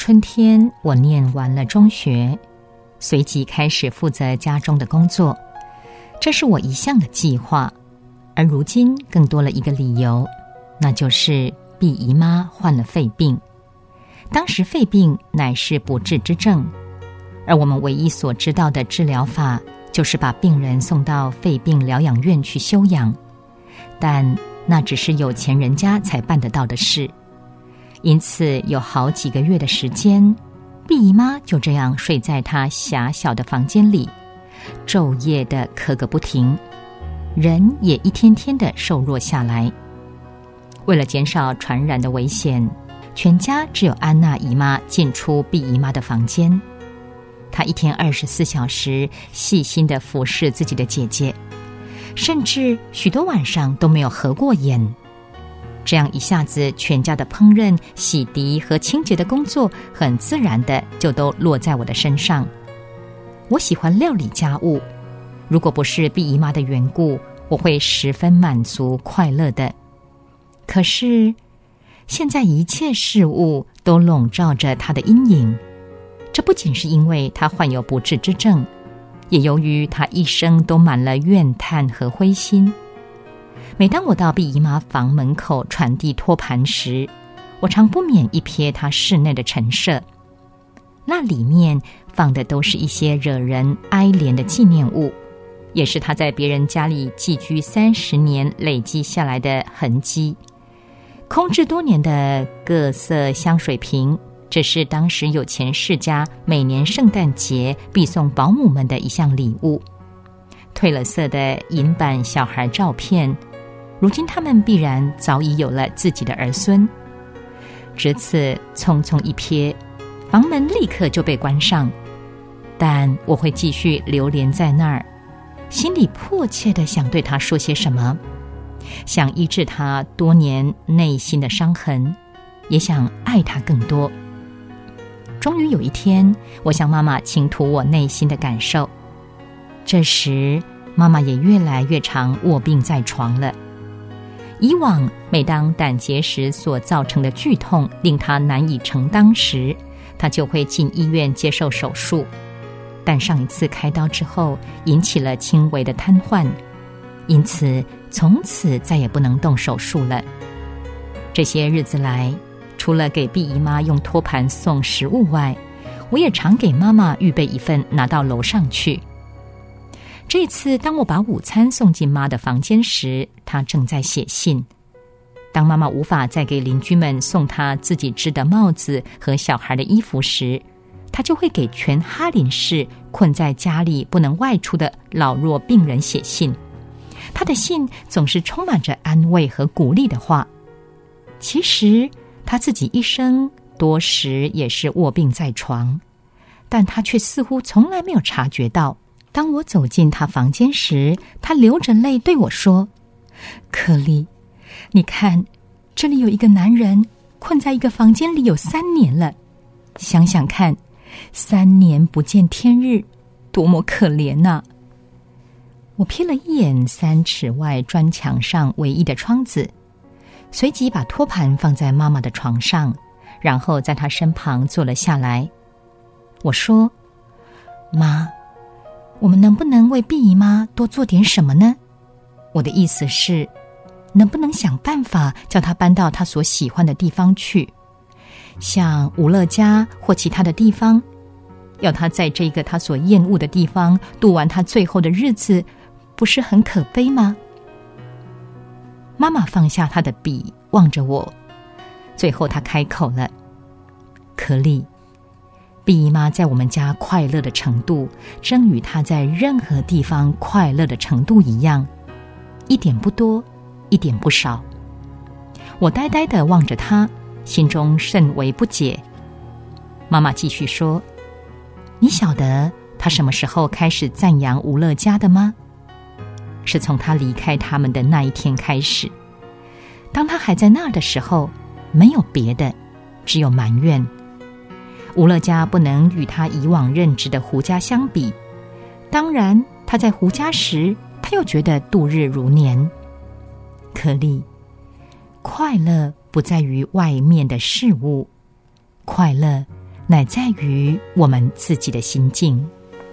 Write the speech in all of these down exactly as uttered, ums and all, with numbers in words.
春天，我念完了中学，随即开始负责家中的工作，这是我一向的计划。而如今更多了一个理由，那就是毕姨妈患了肺病。当时肺病乃是不治之症，而我们唯一所知道的治疗法就是把病人送到肺病疗养院去休养，但那只是有钱人家才办得到的事。因此有好几个月的时间，毕姨妈就这样睡在她狭小的房间里，昼夜的咳个不停，人也一天天的瘦弱下来。为了减少传染的危险，全家只有安娜姨妈进出毕姨妈的房间。她一天二十四小时细心地服侍自己的姐姐，甚至许多晚上都没有合过眼。这样一下子，全家的烹饪、洗涤和清洁的工作很自然的就都落在我的身上。我喜欢料理家务，如果不是毕姨妈的缘故，我会十分满足快乐的。可是现在一切事物都笼罩着她的阴影，这不仅是因为她患有不治之症，也由于她一生都满了怨叹和灰心。每当我到毕姨妈房门口传递托盘时，我常不免一瞥她室内的陈设，那里面放的都是一些惹人哀怜的纪念物，也是她在别人家里寄居三十年累积下来的痕迹。空置多年的各色香水瓶，这是当时有钱世家每年圣诞节必送保姆们的一项礼物。褪了色的银版小孩照片，如今他们必然早已有了自己的儿孙。只此匆匆一瞥，房门立刻就被关上，但我会继续流连在那儿，心里迫切地想对他说些什么，想医治他多年内心的伤痕，也想爱他更多。终于有一天，我向妈妈倾吐我内心的感受，这时妈妈也越来越常卧病在床了。以往每当胆结石所造成的剧痛令她难以承担时，她就会进医院接受手术，但上一次开刀之后引起了轻微的瘫痪，因此从此再也不能动手术了。这些日子来，除了给毕姨妈用托盘送食物外，我也常给妈妈预备一份拿到楼上去。这次当我把午餐送进妈的房间时，她正在写信。当妈妈无法再给邻居们送她自己织的帽子和小孩的衣服时，她就会给全哈林市困在家里不能外出的老弱病人写信。她的信总是充满着安慰和鼓励的话。其实她自己一生多时也是卧病在床，但她却似乎从来没有察觉到。当我走进她房间时，她流着泪对我说：可丽，你看，这里有一个男人困在一个房间里有三年了，想想看，三年不见天日，多么可怜呐！我瞥了一眼三尺外砖墙上唯一的窗子，随即把托盘放在妈妈的床上，然后在她身旁坐了下来。我说：妈，我们能不能为毕姨妈多做点什么呢？我的意思是，能不能想办法叫她搬到她所喜欢的地方去，像吴乐家或其他的地方，要她在这个她所厌恶的地方度完她最后的日子，不是很可悲吗？妈妈放下她的笔，望着我，最后她开口了：可丽，毕姨妈在我们家快乐的程度，正与她在任何地方快乐的程度一样，一点不多，一点不少。我呆呆地望着她，心中甚为不解。妈妈继续说：你晓得她什么时候开始赞扬吴乐家的吗？是从她离开他们的那一天开始。当她还在那儿的时候，没有别的，只有埋怨。吴乐家不能与他以往任职的胡家相比，当然他在胡家时，他又觉得度日如年。可丽，快乐不在于外面的事物，快乐乃在于我们自己的心境。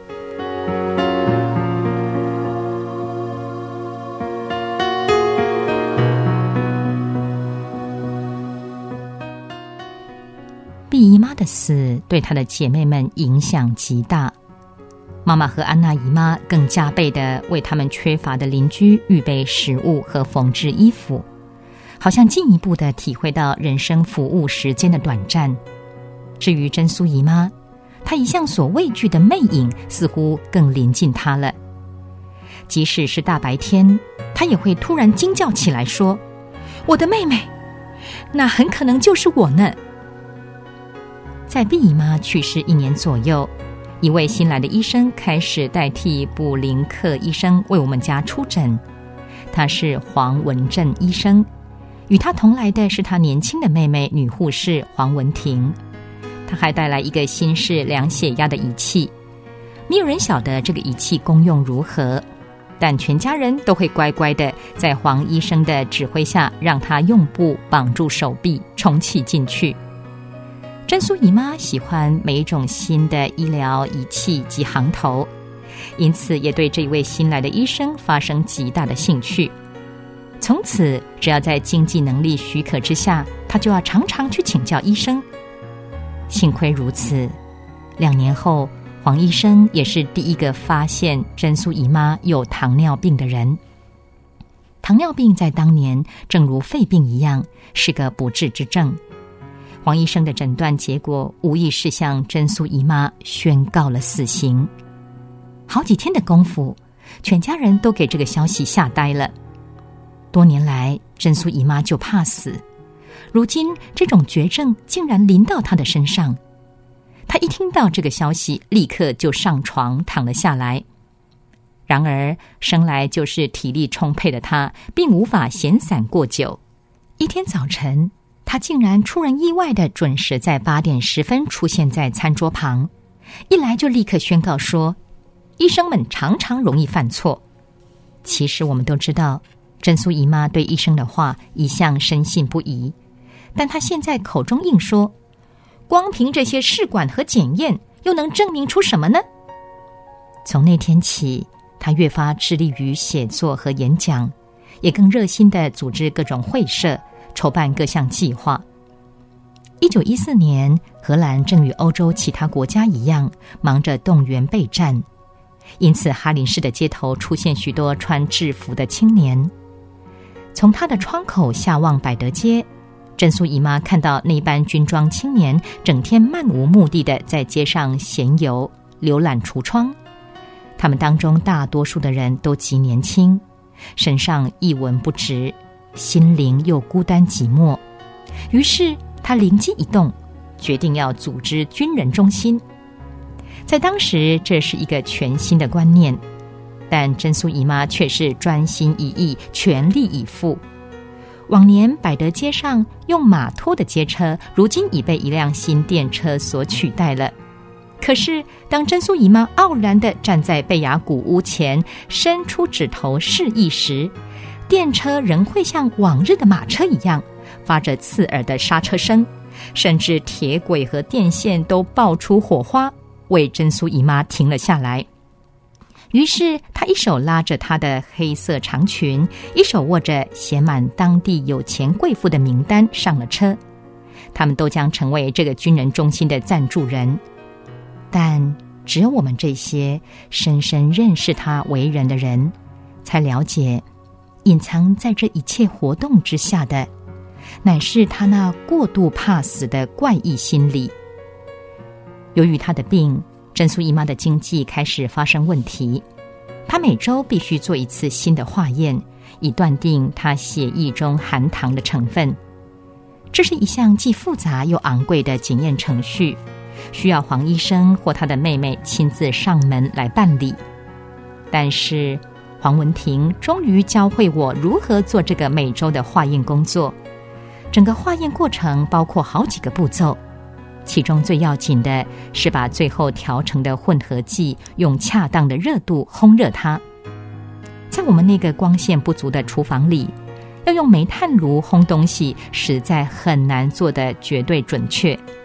毕姨妈的死对她的姐妹们影响极大，妈妈和安娜姨妈更加倍地为他们缺乏的邻居预备食物和缝制衣服，好像进一步地体会到人生服务时间的短暂。至于珍苏姨妈，她一向所畏惧的魅影似乎更临近她了。即使是大白天，她也会突然惊叫起来说：“我的妹妹，那很可能就是我呢。”在毕姨妈去世一年左右，一位新来的医生开始代替布林克医生为我们家出诊。他是黄文正医生，与他同来的是他年轻的妹妹女护士黄文婷。他还带来一个新式量血压的仪器，没有人晓得这个仪器功用如何，但全家人都会乖乖的在黄医生的指挥下，让他用布绑住手臂，充气进去。珍苏姨妈喜欢每一种新的医疗仪器及行头，因此也对这一位新来的医生发生极大的兴趣。从此，只要在经济能力许可之下，他就要常常去请教医生。幸亏如此，两年后，黄医生也是第一个发现珍苏姨妈有糖尿病的人。糖尿病在当年正如肺病一样，是个不治之症。黄医生的诊断结果无疑是向珍苏姨妈宣告了死刑。好几天的功夫，全家人都给这个消息吓呆了。多年来，珍苏姨妈就怕死，如今这种绝症竟然临到她的身上。她一听到这个消息，立刻就上床躺了下来。然而，生来就是体力充沛的她，并无法闲散过久。一天早晨，他竟然出人意外地准时在八点十分出现在餐桌旁，一来就立刻宣告说：“医生们常常容易犯错。”其实我们都知道，珍苏姨妈对医生的话一向深信不疑，但她现在口中硬说，光凭这些试管和检验，又能证明出什么呢？从那天起，她越发致力于写作和演讲，也更热心地组织各种会社，筹办各项计划。一九一四年，荷兰正与欧洲其他国家一样，忙着动员备战，因此哈林市的街头出现许多穿制服的青年。从他的窗口下望百德街，珍苏姨妈看到那班军装青年整天漫无目的地在街上闲游、浏览橱窗。他们当中大多数的人都极年轻，身上一文不值，心灵又孤单寂寞。于是他灵机一动，决定要组织军人中心。在当时，这是一个全新的观念，但珍苏姨妈却是专心一意，全力以赴。往年百德街上用马拖的街车，如今已被一辆新电车所取代了。可是当珍苏姨妈傲然地站在贝雅古屋前，伸出指头示意时，电车仍会像往日的马车一样，发着刺耳的刹车声，甚至铁轨和电线都爆出火花，为珍苏姨妈停了下来。于是她一手拉着她的黑色长裙，一手握着写满当地有钱贵妇的名单上了车。他们都将成为这个军人中心的赞助人。但只有我们这些深深认识他为人的人，才了解隐藏在这一切活动之下的，乃是他那过度怕死的怪异心理。由于他的病，珍苏姨妈的经济开始发生问题，她每周必须做一次新的化验，以断定她血液中含糖的成分。这是一项既复杂又昂贵的检验程序，需要黄医生或他的妹妹亲自上门来办理。但是黄文婷终于教会我如何做这个每周的化验工作。整个化验过程包括好几个步骤，其中最要紧的是把最后调成的混合剂用恰当的热度烘热它。在我们那个光线不足的厨房里，要用煤炭炉烘东西实在很难做得绝对准确。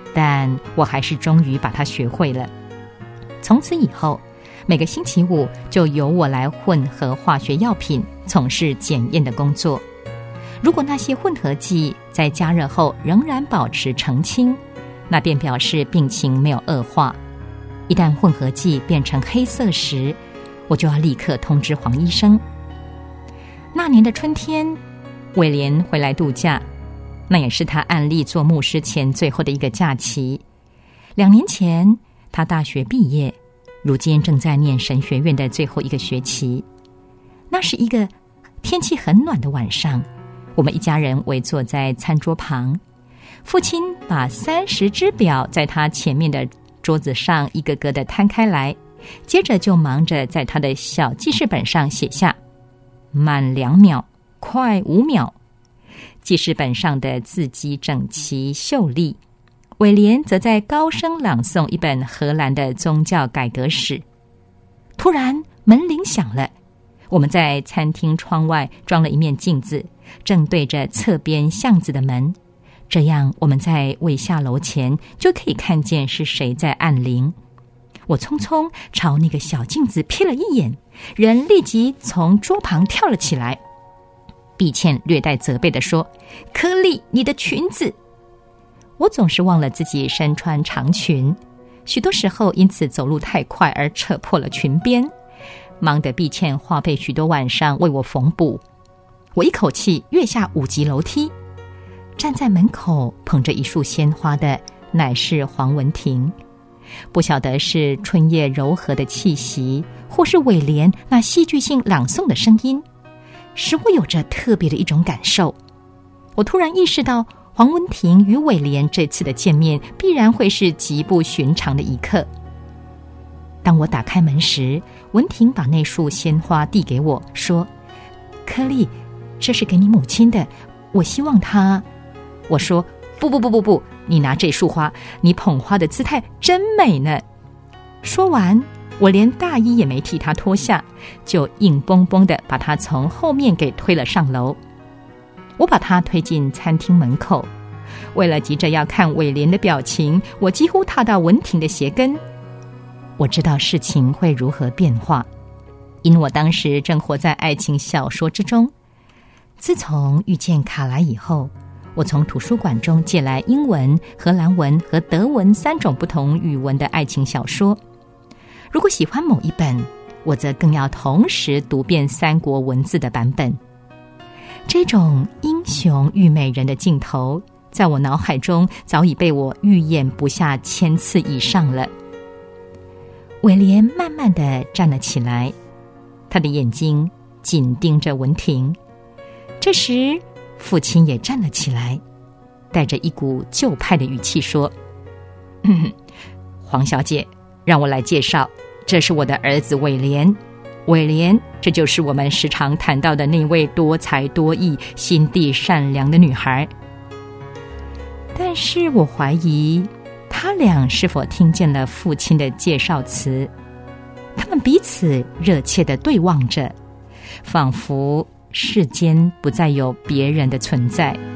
但我还是终于把它学会了。从此以后，每个星期五就由我来混合化学药品，从事检验的工作。如果那些混合剂在加热后仍然保持澄清，那便表示病情没有恶化。一旦混合剂变成黑色时，我就要立刻通知黄医生。那年的春天，伟莲回来度假，那也是他按例做牧师前最后的一个假期。两年前，他大学毕业，如今正在念神学院的最后一个学期。那是一个天气很暖的晚上，我们一家人围坐在餐桌旁，父亲把三十只表在他前面的桌子上一个个的摊开来，接着就忙着在他的小记事本上写下慢两秒，快五秒。记事本上的字迹整齐秀丽，伟莲则在高声朗诵一本荷兰的宗教改革史。突然门铃响了，我们在餐厅窗外装了一面镜子，正对着侧边巷子的门，这样我们在未下楼前就可以看见是谁在按铃。我匆匆朝那个小镜子瞥了一眼，人立即从桌旁跳了起来。碧倩略带责备地说：“柯丽，你的裙子！”我总是忘了自己身穿长裙，许多时候因此走路太快而扯破了裙边，忙得碧倩花费许多晚上为我缝补。我一口气跃下五级楼梯，站在门口捧着一束鲜花的乃是黄文婷。不晓得是春夜柔和的气息，或是伟莲那戏剧性朗诵的声音，使我有着特别的一种感受。我突然意识到，黄文婷与伟莲这次的见面必然会是极不寻常的一刻。当我打开门时，文婷把那束鲜花递给我，说：“柯丽，这是给你母亲的，我希望她……”我说：“不不不不不，你拿这束花，你捧花的姿态真美呢。”说完，我连大衣也没替她脱下，就硬邦邦地把她从后面给推了上楼。我把她推进餐厅门口，为了急着要看伟莲的表情，我几乎踏到文婷的鞋跟。我知道事情会如何变化，因我当时正活在爱情小说之中。自从遇见卡莱以后，我从图书馆中借来英文、荷兰文和德文三种不同语文的爱情小说。如果喜欢某一本，我则更要同时读遍三国文字的版本。这种英雄遇美人的镜头，在我脑海中早已被我预演不下千次以上了。伟莲慢慢地站了起来，他的眼睛紧盯着文婷。这时父亲也站了起来，带着一股旧派的语气说：“嗯，黄小姐，让我来介绍，这是我的儿子伟莲。伟莲，这就是我们时常谈到的那位多才多艺、心地善良的女孩。”但是我怀疑他俩是否听见了父亲的介绍词。他们彼此热切地对望着，仿佛世间不再有别人的存在。